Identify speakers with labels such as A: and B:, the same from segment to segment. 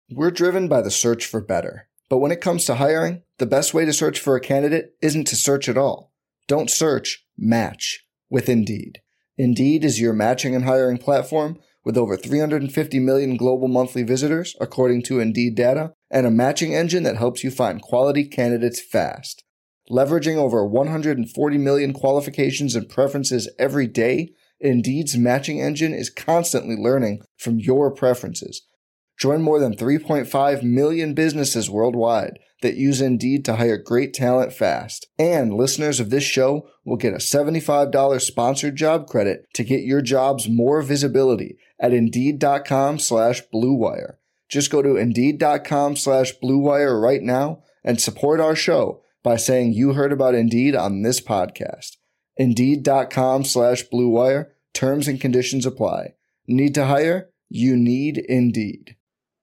A: We're driven by the search for better. But when it comes to hiring, the best way to search for a candidate isn't to search at all. Don't search, match with Indeed. Indeed is your matching and hiring platform with over 350 million global monthly visitors, according to Indeed data, and a matching engine that helps you find quality candidates fast. Leveraging over 140 million qualifications and preferences every day, Indeed's matching engine is constantly learning from your preferences. Join more than 3.5 million businesses worldwide that use Indeed to hire great talent fast. And listeners of this show will get a $75 sponsored job credit to get your jobs more visibility at Indeed.com/Blue Wire. Just go to Indeed.com/Blue Wire right now and support our show by saying you heard about Indeed on this podcast. Indeed.com/Blue Wire. Terms and conditions apply. Need to hire? You need Indeed.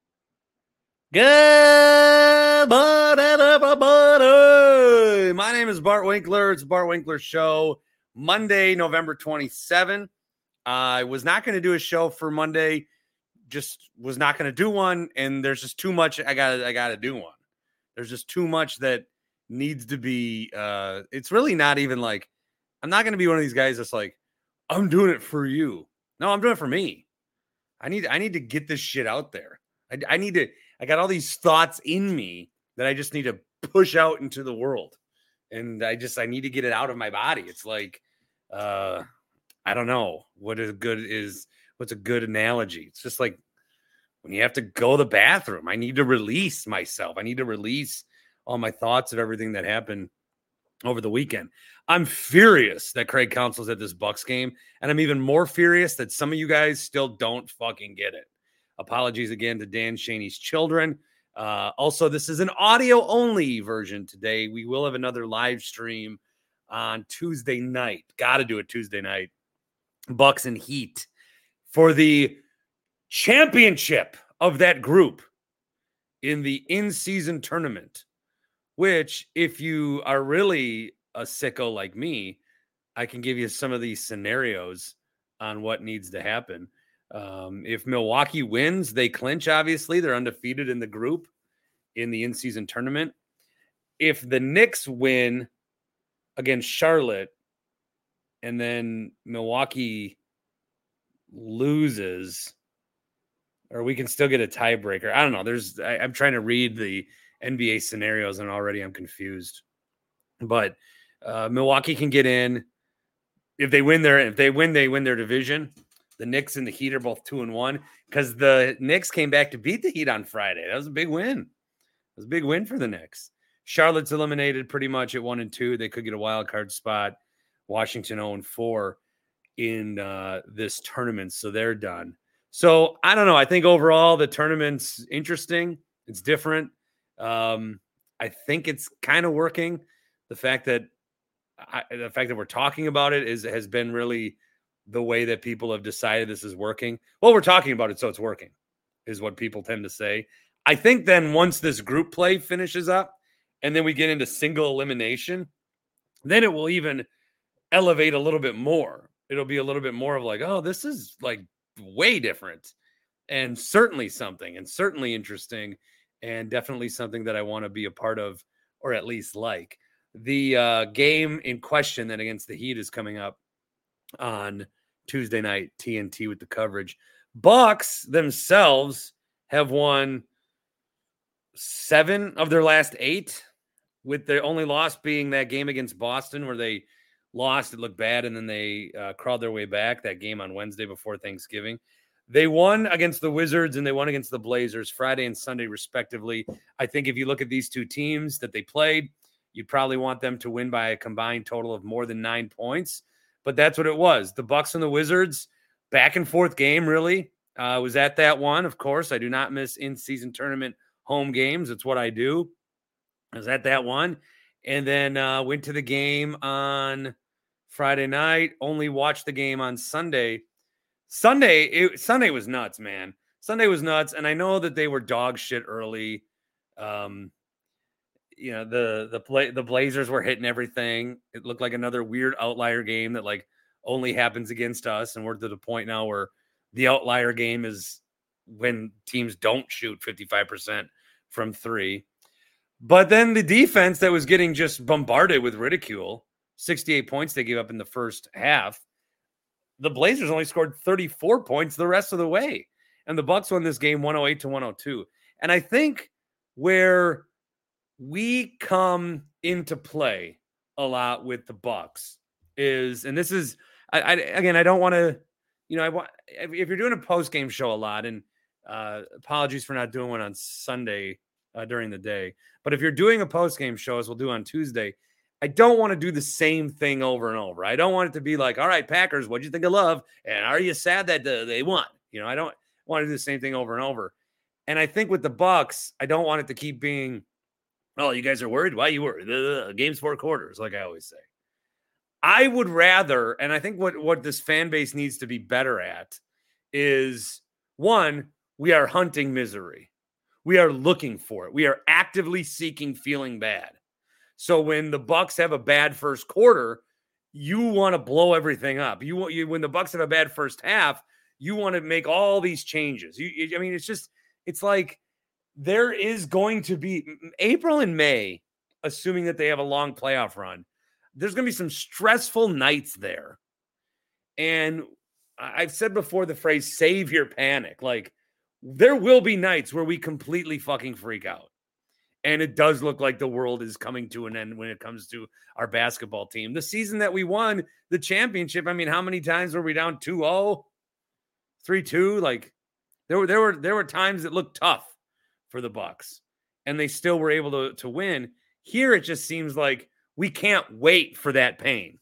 B: Good morning, everybody. My name is Bart Winkler. It's Bart Winkler Show, Monday, November 27. I was not going to do a show for Monday, just was not going to do one, and there's just too much. I gotta do one. There's just too much that needs to be. It's really not even like I'm not going to be one of these guys that's like I'm doing it for you. No, I'm doing it for me. I need to get this shit out there. I got all these thoughts in me that I just need to push out into the world. And I need to get it out of my body. It's like, I don't know what's a good analogy. It's just like when you have to go to the bathroom, I need to release myself. I need to release all my thoughts of everything that happened over the weekend. I'm furious that Craig Counsell's at this Bucks game. And I'm even more furious that some of you guys still don't fucking get it. Apologies again to Dan Shaney's children. Also, this is an audio-only version today. We will have another live stream on Tuesday night. Got to do it Tuesday night. Bucks and Heat for the championship of that group in the in-season tournament, which, if you are really a sicko like me, I can give you some of these scenarios on what needs to happen. If Milwaukee wins, they clinch, obviously. They're undefeated in the group in the in-season tournament. If the Knicks win against Charlotte and then Milwaukee loses, or we can still get a tiebreaker. I don't know. I'm trying to read the NBA scenarios and already I'm confused. But Milwaukee can get in. If they win, they win their division. The Knicks and the Heat are both 2-1 because the Knicks came back to beat the Heat on Friday. That was a big win. It was a big win for the Knicks. Charlotte's eliminated pretty much at 1-2. They could get a wild card spot. Washington 0-4 in this tournament, so they're done. So I don't know. I think overall the tournament's interesting. It's different. I think it's kind of working. The fact that we're talking about it has been really the way that people have decided this is working. Well, we're talking about it, so it's working, is what people tend to say. I think then once this group play finishes up and then we get into single elimination, then it will even elevate a little bit more. It'll be a little bit more of like, oh, this is like way different and certainly something and certainly interesting and definitely something that I want to be a part of or at least like. The game in question then against the Heat is coming up on Tuesday night, TNT with the coverage. Bucks themselves have won 7 of their last 8, with their only loss being that game against Boston where they lost. It looked bad, and then they crawled their way back, that game on Wednesday before Thanksgiving. They won against the Wizards and they won against the Blazers Friday and Sunday, respectively. I think if you look at these two teams that they played, you'd probably want them to win by a combined total of more than 9 points. But that's what it was. The Bucks and the Wizards, back and forth game, really. Was at that one, of course. I do not miss in-season tournament home games. It's what I do. I was at that one. And then went to the game on Friday night. Only watched the game on Sunday. Sunday was nuts, man. Sunday was nuts. And I know that they were dog shit early. The Blazers were hitting everything. It looked like another weird outlier game that like only happens against us. And we're to the point now where the outlier game is when teams don't shoot 55% from three. But then the defense that was getting just bombarded with ridicule, 68 points they gave up in the first half. The Blazers only scored 34 points the rest of the way. And the Bucks won this game 108-102. And I think where we come into play a lot with the Bucks is, and this is, I don't want to, if you're doing a post-game show a lot, and apologies for not doing one on Sunday during the day, but if you're doing a post-game show, as we'll do on Tuesday, I don't want to do the same thing over and over. I don't want it to be like, all right, Packers, what'd you think of Love? And are you sad that they won? I don't want to do the same thing over and over. And I think with the Bucks, I don't want it to keep being, oh, you guys are worried? Why are you worried? The game's 4 quarters, like I always say. I would rather, and I think what this fan base needs to be better at is, one, we are hunting misery. We are looking for it. We are actively seeking feeling bad. So when the Bucks have a bad first quarter, you want to blow everything up. When the Bucks have a bad first half, you want to make all these changes. It's like there is going to be April and May, assuming that they have a long playoff run. There's going to be some stressful nights there. And I've said before the phrase save your panic. Like, there will be nights where we completely fucking freak out. And it does look like the world is coming to an end when it comes to our basketball team. The season that we won the championship, I mean, how many times were we down 2-0, 3-2? Like, there were times that looked tough for the Bucks, and they still were able to win. Here, it just seems like we can't wait for that pain.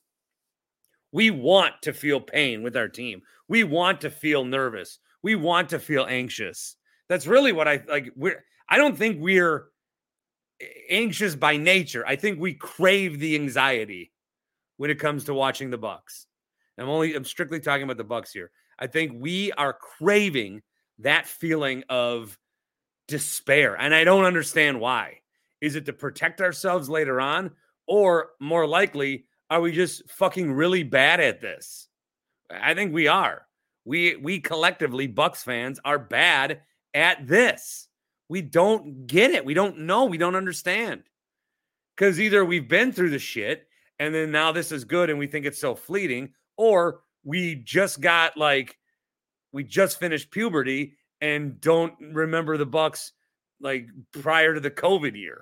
B: We want to feel pain with our team. We want to feel nervous. We want to feel anxious. That's really what I like. I don't think we're anxious by nature. I think we crave the anxiety when it comes to watching the Bucks. I'm strictly talking about the Bucks here. I think we are craving that feeling of despair, and I don't understand why. Is it to protect ourselves later on, or more likely, are we just fucking really bad at this? I think we are. We collectively, Bucks fans, are bad at this. We don't get it. We don't know. We don't understand. Because either we've been through the shit and then now this is good and we think it's so fleeting, or we just finished puberty and don't remember the Bucks like prior to the COVID year.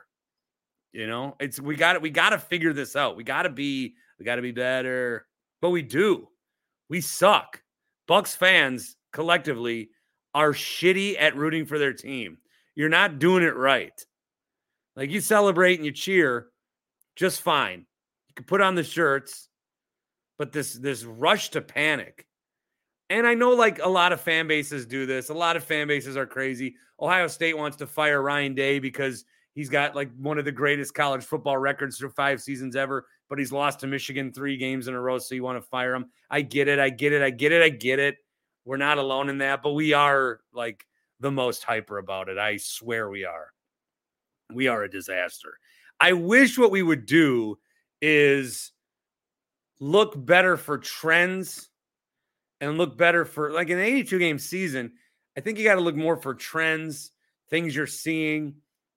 B: We got to figure this out. We got to be better. But we do. We suck. Bucks fans collectively are shitty at rooting for their team. You're not doing it right. Like, you celebrate and you cheer just fine. You can put on the shirts, but this rush to panic. And I know, like, a lot of fan bases do this. A lot of fan bases are crazy. Ohio State wants to fire Ryan Day because he's got like one of the greatest college football records for 5 seasons ever, but he's lost to Michigan 3 games in a row, so you want to fire him. I get it. We're not alone in that, but we are like the most hyper about it. I swear we are. We are a disaster. I wish what we would do is look better for trends and look better for, like, an 82-game season. I think you got to look more for trends, things you're seeing,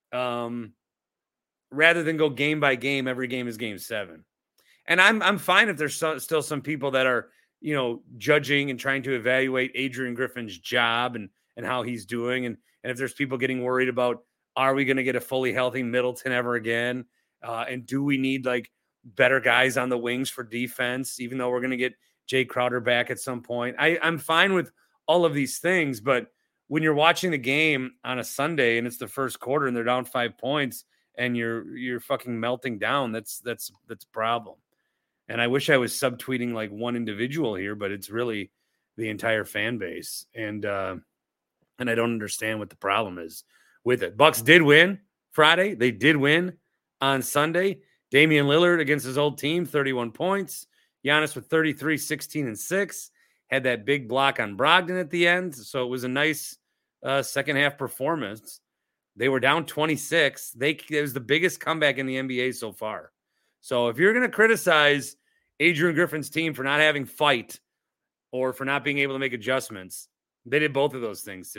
B: rather than go game by game. Every game is game 7. And I'm fine if there's still some people that are, judging and trying to evaluate Adrian Griffin's job and how he's doing. And if there's people getting worried about, are we going to get a fully healthy Middleton ever again? And do we need like better guys on the wings for defense, even though we're going to get Jay Crowder back at some point? I'm fine with all of these things, but when you're watching the game on a Sunday and it's the first quarter and they're down 5 points and you're fucking melting down, that's a problem. And I wish I was subtweeting like one individual here, but it's really the entire fan base. And I don't understand what the problem is with it. Bucks did win Friday. They did win on Sunday. Damian Lillard against his old team, 31 points. Giannis with 33, 16, and 6. Had that big block on Brogdon at the end. So it was a nice second half performance. They were down 26. It was the biggest comeback in the NBA so far. So if you're going to criticize Adrian Griffin's team for not having fight or for not being able to make adjustments, they did both of those things today.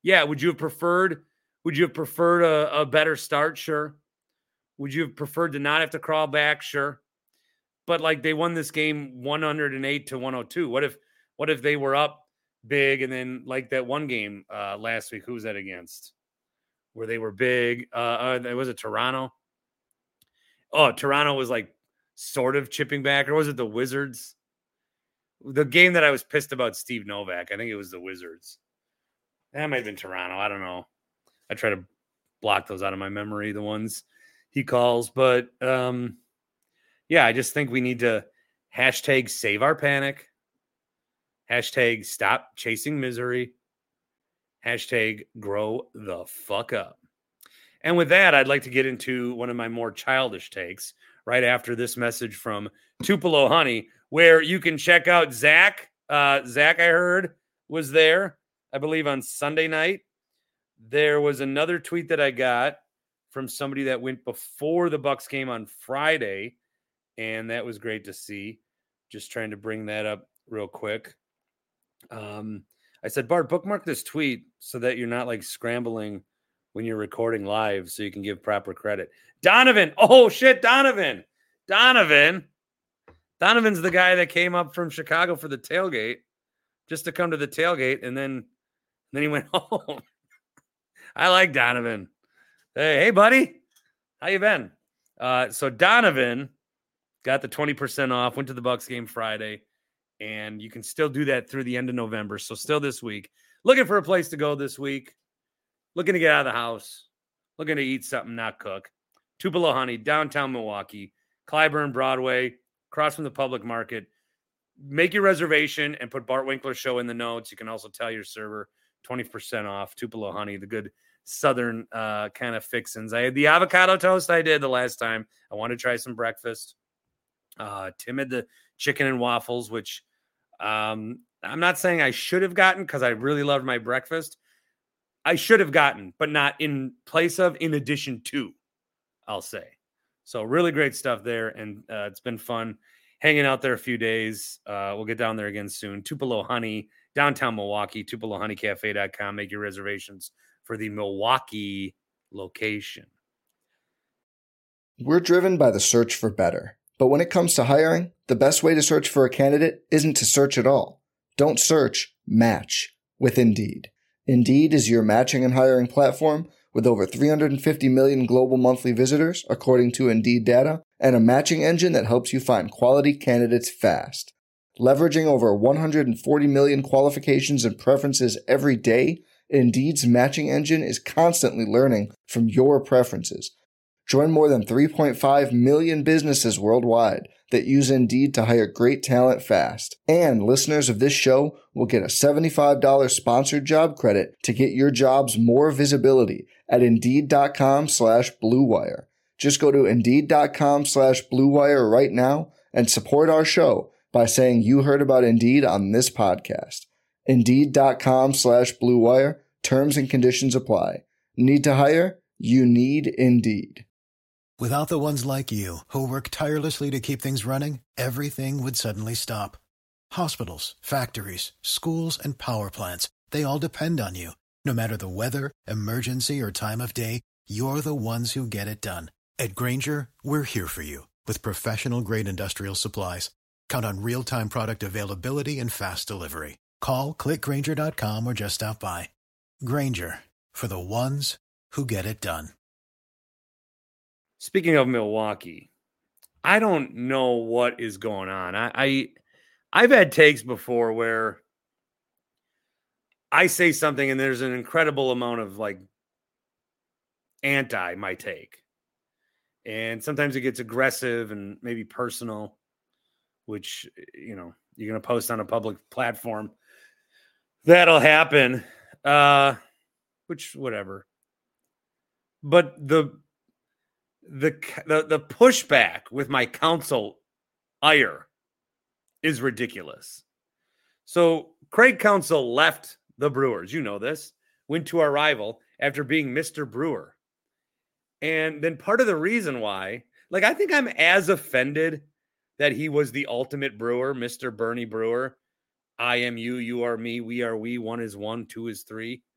B: Yeah, would you have preferred a better start? Sure. Would you have preferred to not have to crawl back? Sure. But like they won this game 108-102. What if they were up big and then like that one game last week? Who was that against? Where they were big. Was it Toronto? Oh, Toronto was like sort of chipping back, or was it the Wizards? The game that I was pissed about Steve Novak. I think it was the Wizards. That might have been Toronto. I don't know. I try to block those out of my memory, the ones he calls. But yeah, I just think we need to hashtag save our panic. Hashtag stop chasing misery. Hashtag grow the fuck up. And with that, I'd like to get into one of my more childish takes right after this message from Tupelo Honey, where you can check out Zach. Zach, I heard, was there, I believe, on Sunday night. There was another tweet that I got from somebody that went before the Bucks game on Friday, and that was great to see. Just trying to bring that up real quick. I said, Bart, bookmark this tweet so that you're not like scrambling when you're recording live so you can give proper credit. Donovan. Oh, shit, Donovan. Donovan's the guy that came up from Chicago for the tailgate, just to come to the tailgate, and then he went home. I like Donovan. Hey, buddy. How you been? So Donovan got the 20% off, went to the Bucks game Friday, and you can still do that through the end of November. So still this week. Looking for a place to go this week. Looking to get out of the house. Looking to eat something, not cook. Tupelo Honey, downtown Milwaukee, Clyburn, Broadway, across from the public market. Make your reservation and put Bart Winkler Show in the notes. You can also tell your server 20% off. Tupelo Honey, the good southern kind of fixins. I had the avocado toast I did the last time. I want to try some breakfast. Tim had the chicken and waffles, which I'm not saying I should have gotten because I really loved my breakfast. I should have gotten, but not in place of, in addition to, I'll say. So really great stuff there, and it's been fun hanging out there a few days. We'll get down there again soon. Tupelo Honey, downtown Milwaukee, TupeloHoneyCafe.com. Make your reservations for the Milwaukee location.
A: We're driven by the search for better. But when it comes to hiring, the best way to search for a candidate isn't to search at all. Don't search, match with Indeed. Indeed is your matching and hiring platform with over 350 million global monthly visitors, according to Indeed data, and a matching engine that helps you find quality candidates fast. Leveraging over 140 million qualifications and preferences every day, Indeed's matching engine is constantly learning from your preferences. Join more than 3.5 million businesses worldwide that use Indeed to hire great talent fast. And listeners of this show will get a $75 sponsored job credit to get your jobs more visibility at Indeed.com/Blue Wire. Just go to Indeed.com/Blue Wire right now and support our show by saying you heard about Indeed on this podcast. Indeed.com/Blue Wire. Terms and conditions apply. Need to hire? You need Indeed.
C: Without the ones like you, who work tirelessly to keep things running, everything would suddenly stop. Hospitals, factories, schools, and power plants, they all depend on you. No matter the weather, emergency, or time of day, you're the ones who get it done. At Grainger, we're here for you with professional-grade industrial supplies. Count on real-time product availability and fast delivery. Call, click Grainger.com, or just stop by. Grainger, for the ones who get it done.
B: Speaking of Milwaukee, I don't know what is going on. I've had takes before where I say something and there's an incredible amount of like anti my take. And sometimes it gets aggressive and maybe personal, which, you know, you're going to post on a public platform. That'll happen. Which, whatever. But the pushback with my counsel ire is ridiculous. So Craig Counsell left the Brewers. You know this. Went to our rival after being Mr. Brewer. And then part of the reason why, like, I think I'm as offended that he was the ultimate brewer, Mr. Bernie Brewer. I am you, you are me, we are we, one is one, two is three.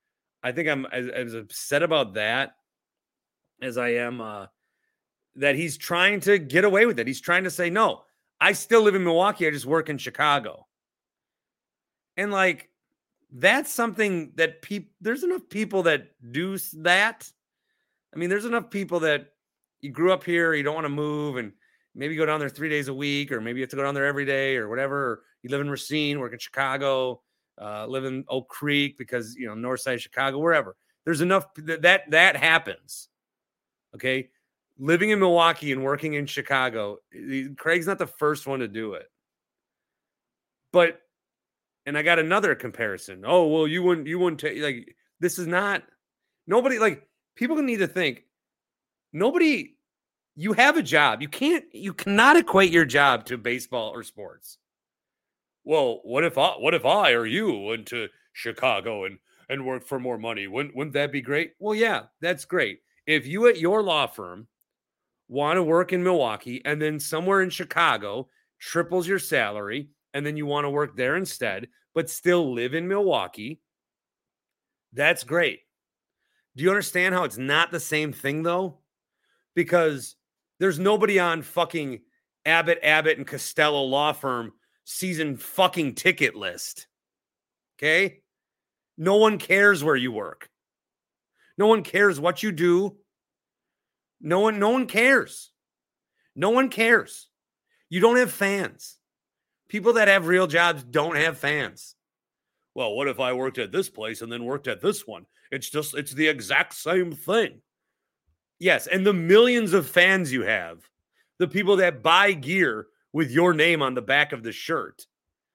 B: I think I'm as upset about that as I am that he's trying to get away with it. He's trying to say, no, I still live in Milwaukee. I just work in Chicago. And like, that's something that there's enough people that do that. I mean, there's enough people that you grew up here, you don't want to move, and maybe go down there 3 days a week, or maybe you have to go down there every day or whatever. Or you live in Racine, work in Chicago, live in Oak Creek because, you know, north side of Chicago, wherever. There's enough that happens. Okay. Living in Milwaukee and working in Chicago, Craig's not the first one to do it. But, and I got another comparison. Oh, well, you wouldn't take, like, this is not, nobody, like, people need to think, nobody, you have a job. You cannot equate your job to baseball or sports. Well, what if I or you went to Chicago and worked for more money? Wouldn't that be great? Well, yeah, that's great. If you at your law firm want to work in Milwaukee and then somewhere in Chicago triples your salary and then you want to work there instead, but still live in Milwaukee, that's great. Do you understand how it's not the same thing, though? Because there's nobody on fucking Abbott and Costello law firm season fucking ticket list. Okay? No one cares where you work. No one cares what you do. No one cares. No one cares. You don't have fans. People that have real jobs don't have fans. Well, what if I worked at this place and then worked at this one? It's the exact same thing. Yes, and the millions of fans you have, the people that buy gear with your name on the back of the shirt.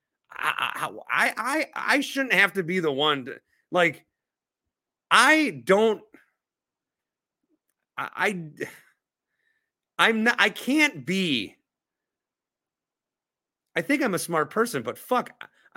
B: I shouldn't have to be the one to, like, I can't be. I think I'm a smart person, but fuck,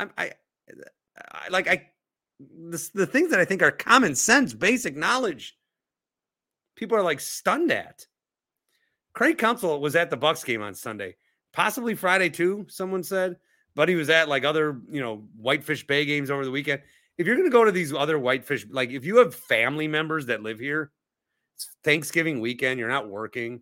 B: the things that I think are common sense, basic knowledge, people are like stunned at. Craig Counsell was at the Bucks game on Sunday, possibly Friday too, someone said, but he was at like other, Whitefish Bay games over the weekend. If you're going to go to these other Whitefish, like if you have family members that live here, it's Thanksgiving weekend, you're not working.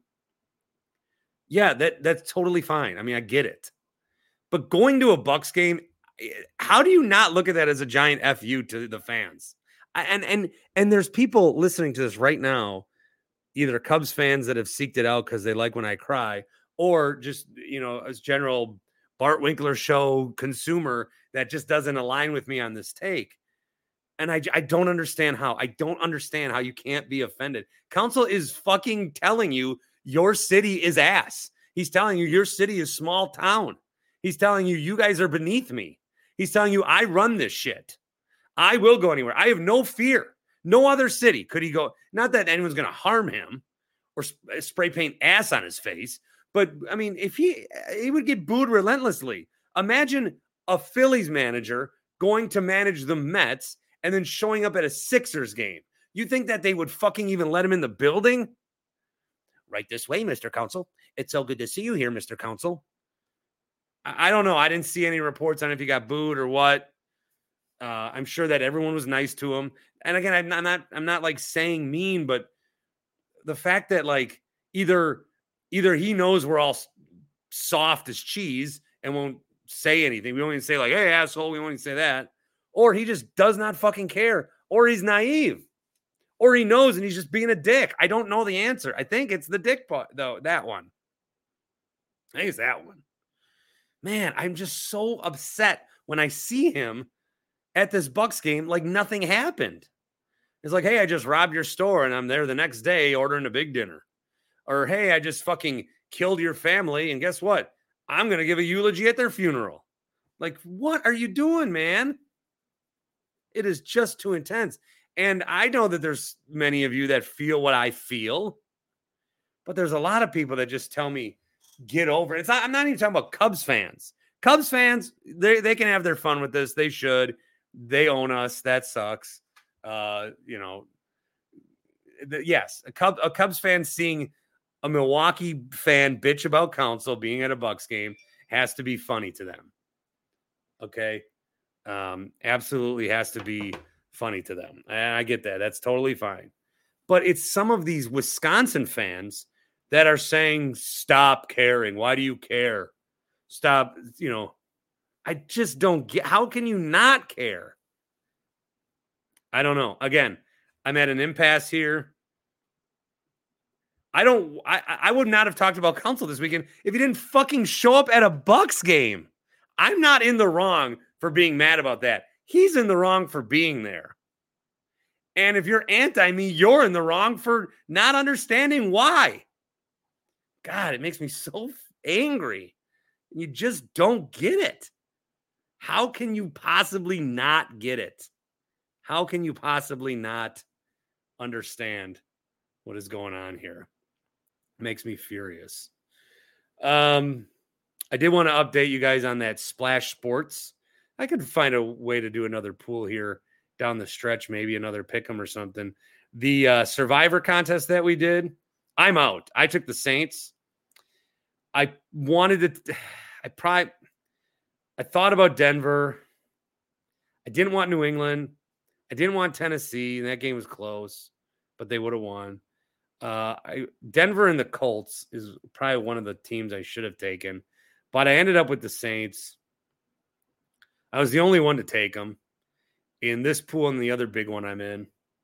B: Yeah, that's totally fine. I mean, I get it. But going to a Bucks game, how do you not look at that as a giant FU to the fans? And there's people listening to this right now, either Cubs fans that have seeked it out because they like when I cry, or just, as general Bart Winkler show consumer that just doesn't align with me on this take. And I don't understand how. I don't understand how you can't be offended. Counsell is fucking telling you your city is ass. He's telling you your city is small town. He's telling you, you guys are beneath me. He's telling you, I run this shit. I will go anywhere. I have no fear. No other city could he go. Not that anyone's going to harm him or spray paint ass on his face. But, I mean, if he would get booed relentlessly. Imagine a Phillies manager going to manage the Mets and then showing up at a Sixers game. You think that they would fucking even let him in the building? Right this way, Mr. Counsell. It's so good to see you here, Mr. Counsell. I don't know. I didn't see any reports on if he got booed or what. I'm sure that everyone was nice to him. And again, I'm not like saying mean, but the fact that like either he knows we're all soft as cheese and won't say anything. We won't even say like, hey, asshole. We won't even say that. Or he just does not fucking care. Or he's naive. Or he knows and he's just being a dick. I don't know the answer. I think it's the dick part, though. That one. I think it's that one. Man, I'm just so upset when I see him at this Bucks game like nothing happened. It's like, hey, I just robbed your store and I'm there the next day ordering a big dinner. Or, hey, I just fucking killed your family and guess what? I'm going to give a eulogy at their funeral. Like, what are you doing, man? It is just too intense. And I know that there's many of you that feel what I feel, but there's a lot of people that just tell me, get over it. I'm not even talking about Cubs fans. Cubs fans, they can have their fun with this. They should. They own us. That sucks. Yes, a Cubs fan seeing a Milwaukee fan bitch about Counsell being at a Bucks game has to be funny to them. Okay. Absolutely has to be funny to them. And I get that. That's totally fine. But it's some of these Wisconsin fans that are saying, stop caring. Why do you care? Stop, I just don't get, how can you not care? I don't know. Again, I'm at an impasse here. I would not have talked about Council this weekend if he didn't fucking show up at a Bucks game. I'm not in the wrong for being mad about that. He's in the wrong for being there. And if you're anti me, you're in the wrong for not understanding why. God, it makes me so angry. You just don't get it. How can you possibly not get it? How can you possibly not understand what is going on here? It makes me furious. I did want to update you guys on that Splash Sports. I could find a way to do another pool here down the stretch, maybe another pick'em or something. The Survivor contest that we did, I'm out. I took the Saints. I thought about Denver. I didn't want New England. I didn't want Tennessee, and that game was close, but they would have won. Denver and the Colts is probably one of the teams I should have taken, but I ended up with the Saints. I was the only one to take them in this pool and the other big one I'm in.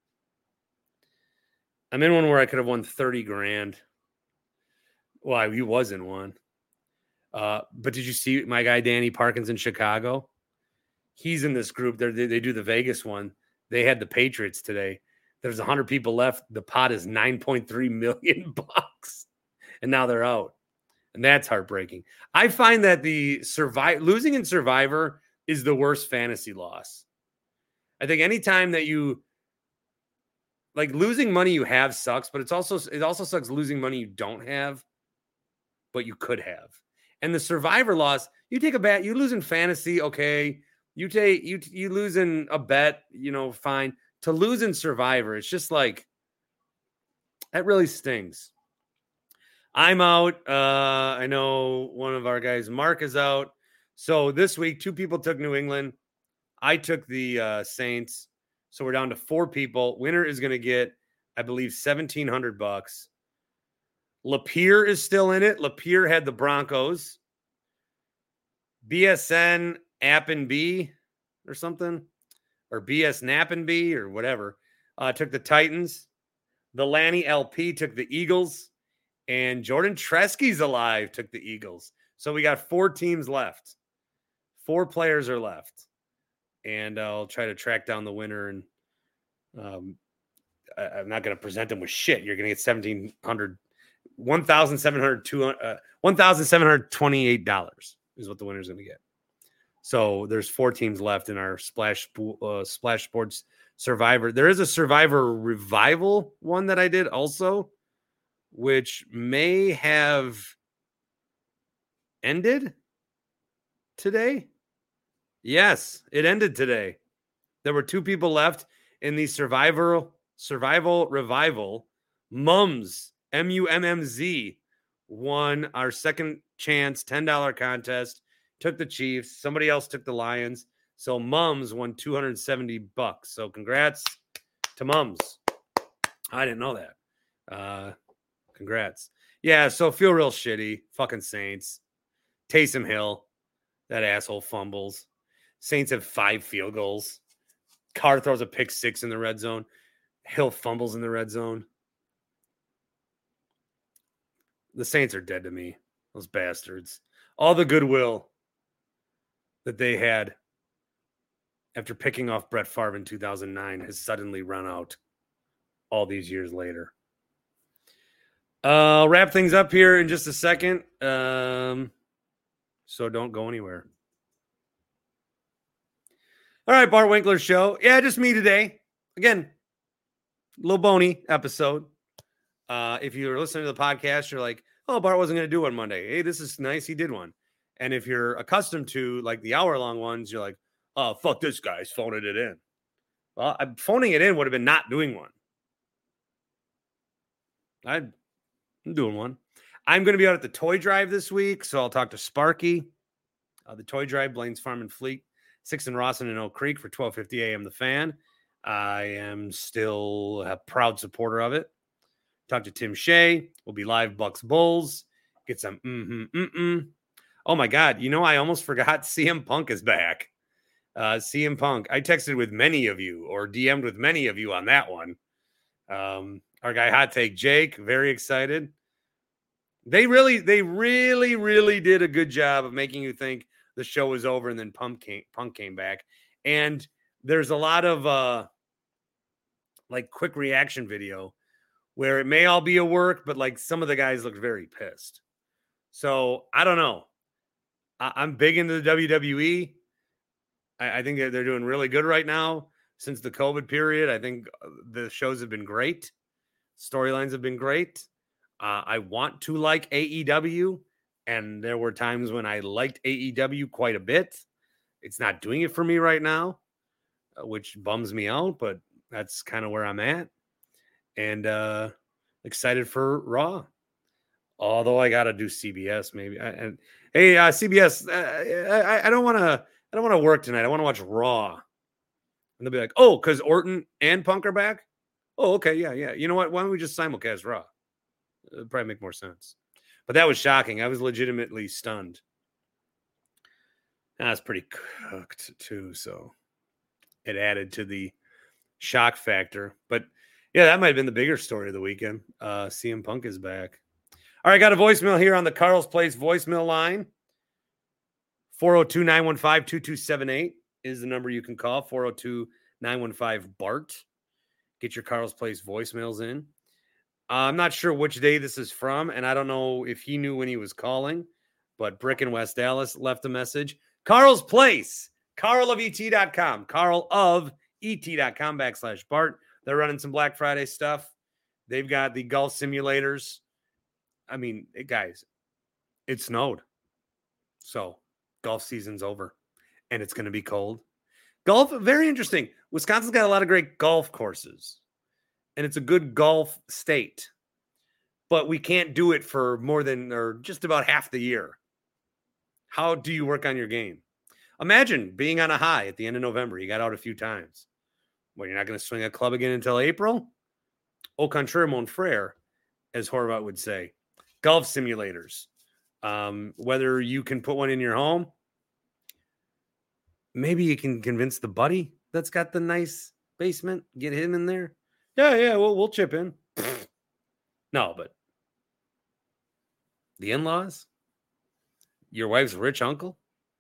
B: I'm in one where I could have won 30 grand. Well, he was in one. But did you see my guy, Danny Parkins in Chicago? He's in this group. They do the Vegas one. They had the Patriots today. There's 100 people left. The pot is $9.3 million. And now they're out. And that's heartbreaking. I find that losing in Survivor is the worst fantasy loss. I think anytime that you losing money you have sucks, but it also sucks losing money you don't have, but you could have. And the Survivor loss, you take a bet, you lose in fantasy, okay. You lose in a bet, fine. To lose in Survivor, it's just that really stings. I'm out. I know one of our guys, Mark, is out. So this week, 2 people took New England. I took the Saints. So we're down to 4 people. Winner is going to get, I believe, $1,700. Lapeer is still in it. Lapeer had the Broncos. BSN Appenby or something, or BS Nappenby or whatever, took the Titans. The Lanny LP took the Eagles. And Jordan Tresky's alive, took the Eagles. So we got 4 teams left. 4 players are left. And I'll try to track down the winner. And I'm not going to present them with shit. You're going to get $1,728 is what the winner's going to get. So there's 4 teams left in our Splash Sports Survivor. There is a Survivor Revival one that I did also, which may have ended today. Yes, it ended today. There were 2 people left in the Survival Revival. Mums, MUMMZ, won our second chance $10 contest. Took the Chiefs. Somebody else took the Lions. So Mums won $270. So congrats to Mums. I didn't know that. Congrats. Yeah, so feel real shitty. Fucking Saints. Taysom Hill. That asshole fumbles. Saints have 5 field goals. Carr throws a pick 6 in the red zone. Hill fumbles in the red zone. The Saints are dead to me. Those bastards. All the goodwill that they had after picking off Brett Favre in 2009 has suddenly run out all these years later. I'll wrap things up here in just a second. So don't go anywhere. All right, Bart Winkler Show. Yeah, just me today. Again, little bony episode. If you're listening to the podcast, you're like, oh, Bart wasn't going to do one Monday. Hey, this is nice. He did one. And if you're accustomed to the hour-long ones, you're like, oh, fuck this guy. He's phoning it in. Well, phoning it in would have been not doing one. I'm doing one. I'm going to be out at the Toy Drive this week, so I'll talk to Sparky. The Toy Drive, Blaine's Farm and Fleet, 6th and Rawson and Oak Creek for 12:50 a.m. The Fan. I am still a proud supporter of it. Talk to Tim Shea. We'll be live Bucks Bulls. Get some Oh my God. I almost forgot CM Punk is back. CM Punk. I texted with many of you or DM'd with many of you on that one. Our guy Hot Take Jake, very excited. They really did a good job of making you think the show was over, and then Punk came back. And there's a lot of quick reaction video where it may all be a work, but some of the guys look very pissed. So I don't know. I'm big into the WWE. I think they're doing really good right now since the COVID period. I think the shows have been great. Storylines have been great. I want to like AEW, and there were times when I liked AEW quite a bit. It's not doing it for me right now, which bums me out, but that's kind of where I'm at. And excited for Raw. Although I got to do CBS maybe. CBS, I don't want to work tonight. I want to watch Raw. And they'll be like, oh, because Orton and Punk are back? Oh, okay, yeah. You know what? Why don't we just simulcast Raw? It'd probably make more sense. But that was shocking. I was legitimately stunned. That's pretty cooked, too, so it added to the shock factor. But, yeah, that might have been the bigger story of the weekend. CM Punk is back. All right, got a voicemail here on the Carl's Place voicemail line. 402-915-2278 is the number you can call. 402-915-BART. Get your Carl's Place voicemails in. I'm not sure which day this is from, and I don't know if he knew when he was calling, but Brick in West Dallas left a message. Carl's Place, carlofet.com, carlofet.com/Bart. They're running some Black Friday stuff. They've got the golf simulators. I mean, guys, it snowed. So golf season's over, and it's going to be cold. Golf, very interesting. Wisconsin's got a lot of great golf courses, and it's a good golf state. But we can't do it for more than or just about half the year. How do you work on your game? Imagine being on a high at the end of November. You got out a few times. Well, you're not going to swing a club again until April? Au contraire, mon frère, as Horvat would say. Golf simulators. Whether you can put one in your home, maybe you can convince the buddy that's got the nice basement, get him in there. Yeah, we'll chip in. No, but the in-laws, your wife's rich uncle,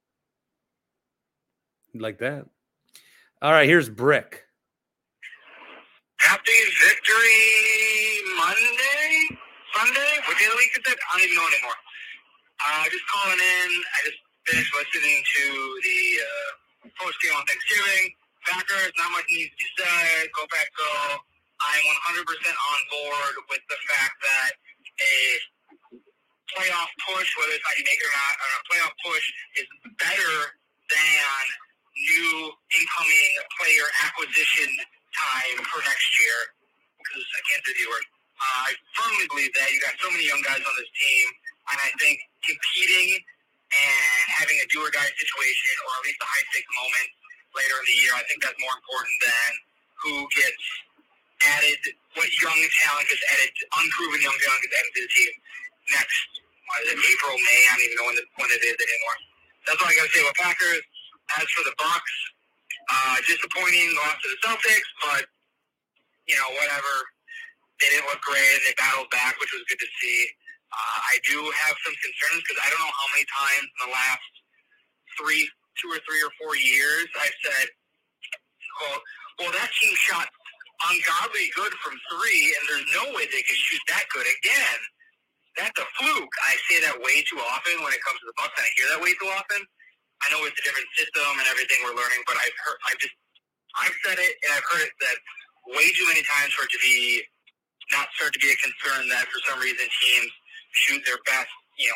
B: like that. All right, here's Brick.
D: Happy Victory Sunday? What day of the week is it? I don't even know anymore. Just calling in. I just finished listening to the post-game on Thanksgiving. Packers, not much needs to be said. Go back, go. I'm 100% on board with the fact that a playoff push, whether it's how you make it or not, or a playoff push is better than new incoming player acquisition time for next year. Because I can't do the word. I firmly believe that you got so many young guys on this team, and I think competing and having a do-or-die situation, or at least a high-stakes moment later in the year, I think that's more important than who gets added, what young talent gets added, unproven young talent gets added to the team next, April, May, I don't even know when it is anymore. That's all I got to say about Packers. As for the Bucks, disappointing loss to the Celtics, but, whatever. They didn't look great, and they battled back, which was good to see. I do have some concerns because I don't know how many times in the last 2 or 3 or 4 years I've said, well, that team shot ungodly good from 3, and there's no way they could shoot that good again. That's a fluke. I say that way too often when it comes to the Bucks, and I hear that way too often. I know it's a different system and everything we're learning, but I've said it, and I've heard it said way too many times for it to be not start to be a concern that for some reason teams shoot their best,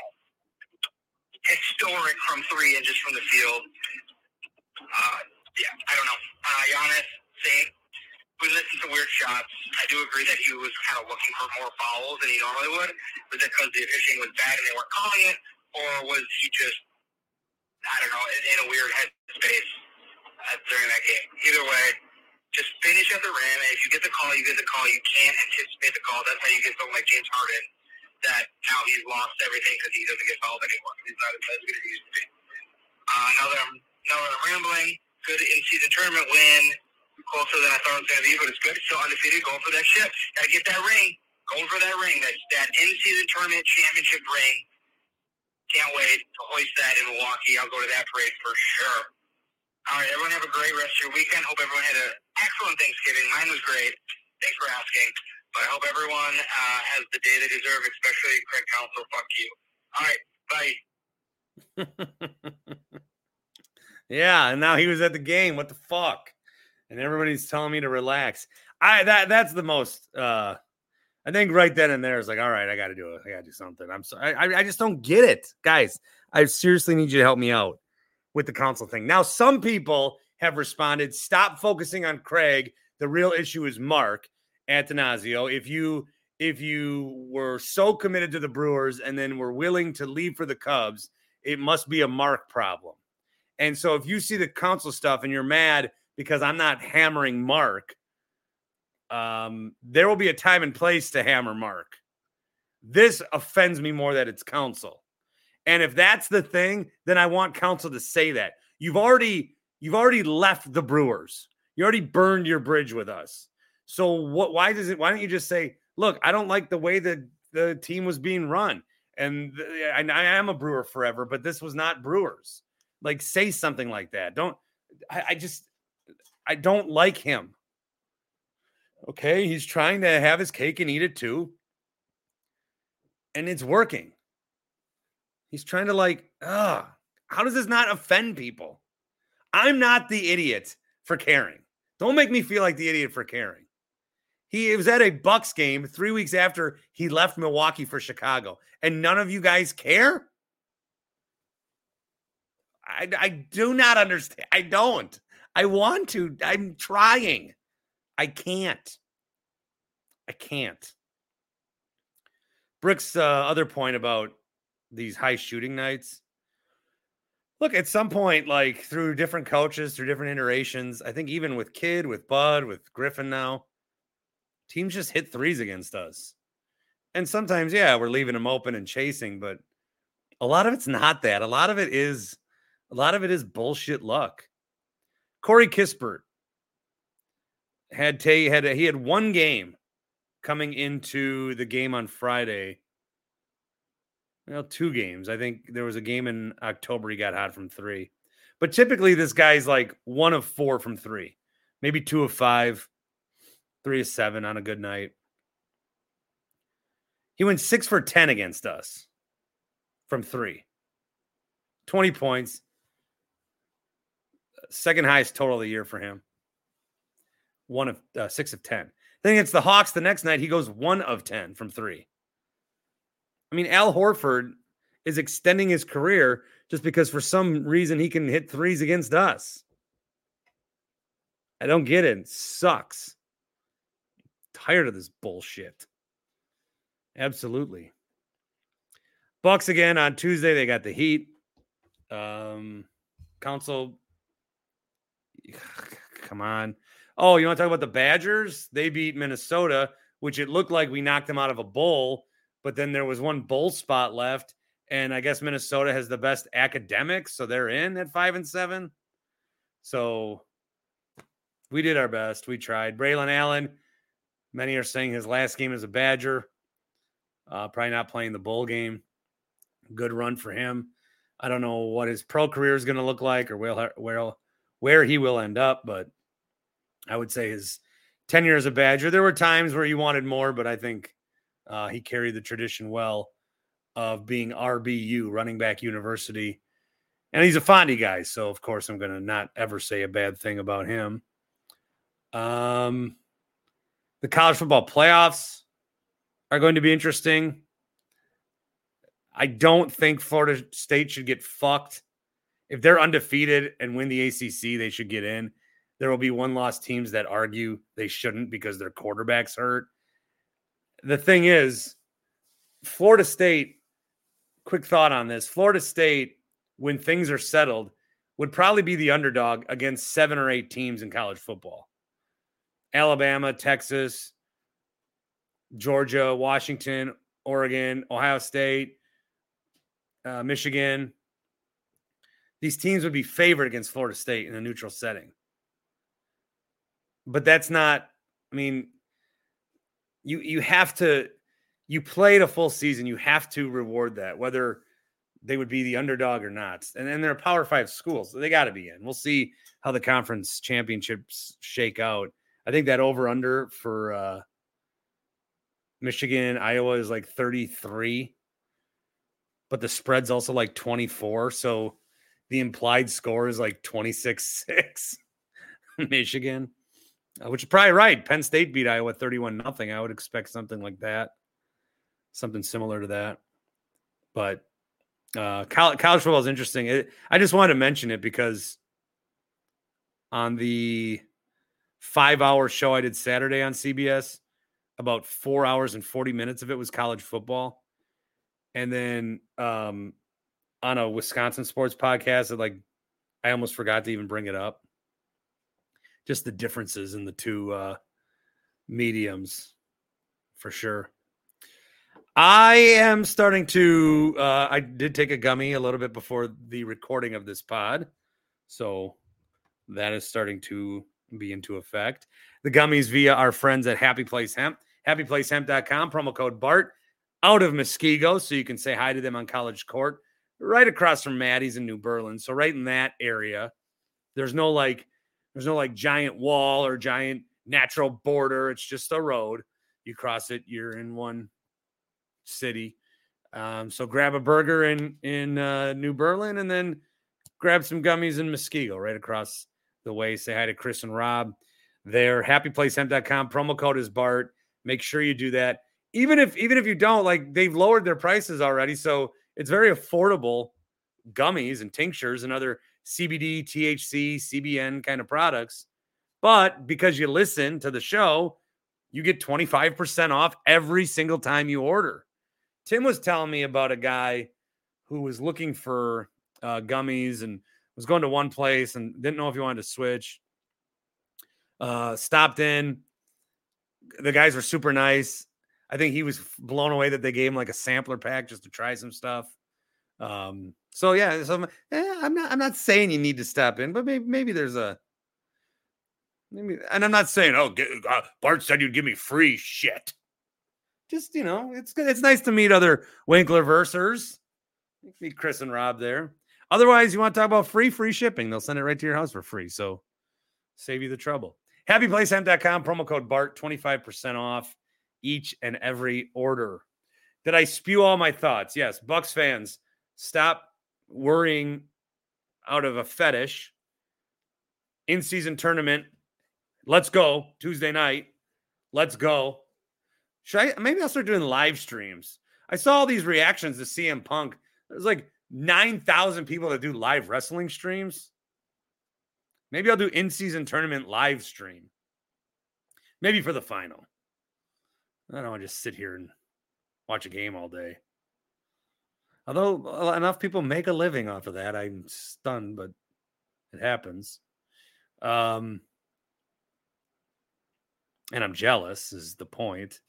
D: historic from 3 and just from the field. I don't know. Giannis, same. We listened to weird shots. I do agree that he was kind of looking for more fouls than he normally would. Was it because the officiating was bad and they weren't calling it, or was he just, I don't know, in a weird headspace during that game? Either way, Just finish at the rim, and if you get the call, you get the call. You can't anticipate the call. That's how you get someone like James Harden, that now he's lost everything because he doesn't get fouled anymore. He's not as good as he used to be. Now that I'm rambling, good in-season tournament win, closer than I thought it was going to be, but it's good. It's still undefeated, going for that ship. Got to get that ring. Going for that ring. That in-season tournament championship ring. Can't wait to hoist that in Milwaukee. I'll go to that parade for sure. All right, everyone have a great rest of your weekend. Hope everyone had an excellent Thanksgiving. Mine was great. Thanks for asking. But I hope everyone has the day they deserve, especially Craig Counsell. Fuck you. All right, bye.
B: Yeah, and now he was at the game. What the fuck? And everybody's telling me to relax. That's the most. I think right then and there is like, all right, I got to do it. I got to do something. I'm sorry. I just don't get it, guys. I seriously need you to help me out with the Counsell thing. Now, some people have responded, stop focusing on Craig. The real issue is Mark Attanasio. If you were so committed to the Brewers and then were willing to leave for the Cubs, it must be a Mark problem. And so if you see the Counsell stuff and you're mad because I'm not hammering Mark, there will be a time and place to hammer Mark. This offends me more that it's Counsell. And if that's the thing, then I want Counsell to say that. You've already left the Brewers. You already burned your bridge with us. So why don't you just say, look, I don't like the way that the team was being run. And I am a Brewer forever, but this was not Brewers. Like, say something like that. I don't like him. Okay, he's trying to have his cake and eat it too. And it's working. He's trying to how does this not offend people? I'm not the idiot for caring. Don't make me feel like the idiot for caring. He was at a Bucks game 3 weeks after he left Milwaukee for Chicago, and none of you guys care? I do not understand. I don't. I want to. I'm trying. I can't. Brick's other point about these high shooting nights. Look, at some point, like through different coaches, through different iterations, I think even with Kidd, with Bud, with Griffin now, teams just hit threes against us. And sometimes, yeah, we're leaving them open and chasing, but a lot of it's not that. A lot of it is bullshit luck. Corey Kispert had one game coming into the game on Friday. Well, 2 games. I think there was a game in October he got hot from 3. But typically this guy's like 1 of 4 from 3. Maybe 2 of 5, 3 of 7 on a good night. He went 6 for 10 against us from 3. 20 points. Second highest total of the year for him. 6 of 10. Then against the Hawks the next night, he goes 1 of 10 from 3. I mean, Al Horford is extending his career just because for some reason he can hit threes against us. I don't get it. It sucks. I'm tired of this bullshit. Absolutely. Bucks again on Tuesday. They got the Heat. Counsell. Come on. Oh, you want to talk about the Badgers? They beat Minnesota, which it looked like we knocked them out of a bowl. But then there was one bowl spot left, and I guess Minnesota has the best academics, so they're in at 5-7. So we did our best. We tried. Braylon Allen, many are saying his last game as a Badger, probably not playing the bowl game. Good run for him. I don't know what his pro career is going to look like or where he will end up, but I would say his tenure as a Badger, there were times where he wanted more, but I think he carried the tradition well of being RBU, running back university. And he's a Fondy guy, so of course I'm going to not ever say a bad thing about him. The college football playoffs are going to be interesting. I don't think Florida State should get fucked. If they're undefeated and win the ACC, they should get in. There will be one-loss teams that argue they shouldn't because their quarterback's hurt. The thing is, Florida State, quick thought on this. Florida State, when things are settled, would probably be the underdog against 7 or 8 teams in college football. Alabama, Texas, Georgia, Washington, Oregon, Ohio State, Michigan. These teams would be favored against Florida State in a neutral setting. But that's not, I mean, you have to, you played a full season. You have to reward that, whether they would be the underdog or not. And then they're Power 5 schools, so they got to be in. We'll see how the conference championships shake out. I think that over-under for Michigan, Iowa is like 33, but the spread's also like 24. So the implied score is like 26-6 Michigan, which is probably right. Penn State beat Iowa 31-0. I would expect something like that, something similar to that. But college football is interesting. I just wanted to mention it because on the 5-hour show I did Saturday on CBS, about 4 hours and 40 minutes of it was college football. And then on a Wisconsin sports podcast, I almost forgot to even bring it up. Just the differences in the two mediums, for sure. I am starting to, I did take a gummy a little bit before the recording of this pod. So that is starting to be into effect. The gummies via our friends at Happy Place Hemp, happyplacehemp.com, promo code BART, out of Muskego. So you can say hi to them on College Court, right across from Maddie's in New Berlin. So right in that area, there's no giant wall or giant natural border. It's just a road. You cross it, you're in one city. So grab a burger in New Berlin and then grab some gummies in Muskego right across the way. Say hi to Chris and Rob there. Happyplacehemp.com. Promo code is BART. Make sure you do that. Even if you don't, they've lowered their prices already. So it's very affordable gummies and tinctures and other CBD, THC, CBN kind of products. But because you listen to the show, you get 25% off every single time you order. Tim was telling me about a guy who was looking for gummies and was going to one place and didn't know if he wanted to switch. Stopped in. The guys were super nice. I think he was blown away that they gave him a sampler pack just to try some stuff. I'm not saying you need to stop in, but maybe there's and I'm not saying, Bart said you'd give me free shit. Just, it's good. It's nice to meet other Winkler-versers. Meet Chris and Rob there. Otherwise, you want to talk about free shipping, they'll send it right to your house for free. So save you the trouble. HappyPlaceHemp.com, promo code BART, 25% off each and every order. Did I spew all my thoughts? Yes. Bucks fans, stop worrying out of a fetish. In-season tournament. Let's go. Tuesday night. Let's go. Maybe I'll start doing live streams. I saw all these reactions to CM Punk. There's 9,000 people that do live wrestling streams. Maybe I'll do in-season tournament live stream. Maybe for the final. I don't want to just sit here and watch a game all day. Although enough people make a living off of that. I'm stunned, but it happens. And I'm jealous is the point.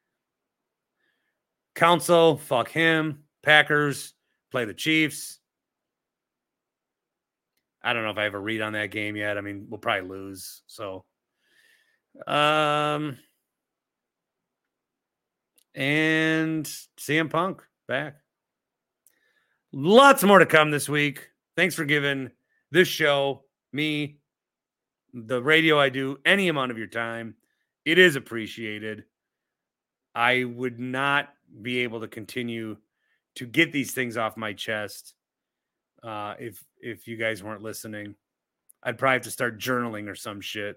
B: Council, fuck him. Packers play the Chiefs. I don't know if I have a read on that game yet. I mean, we'll probably lose. So, and CM Punk back. Lots more to come this week. Thanks for giving this show, me, the radio I do, any amount of your time. It is appreciated. I would not be able to continue to get these things off my chest if you guys weren't listening. I'd probably have to start journaling or some shit,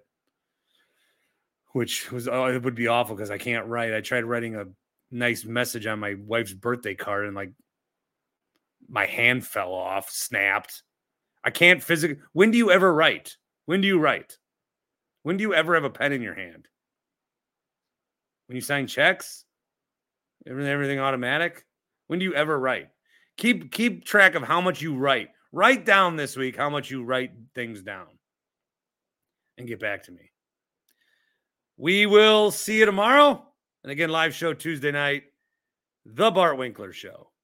B: which it would be awful because I can't write. I tried writing a nice message on my wife's birthday card and my hand fell off, snapped. I can't physically. When do you ever write? When do you write? When do you ever have a pen in your hand? When you sign checks? Everything automatic? When do you ever write? Keep track of how much you write. Write down this week how much you write things down. And get back to me. We will see you tomorrow. And again, live show Tuesday night, The Bart Winkler Show.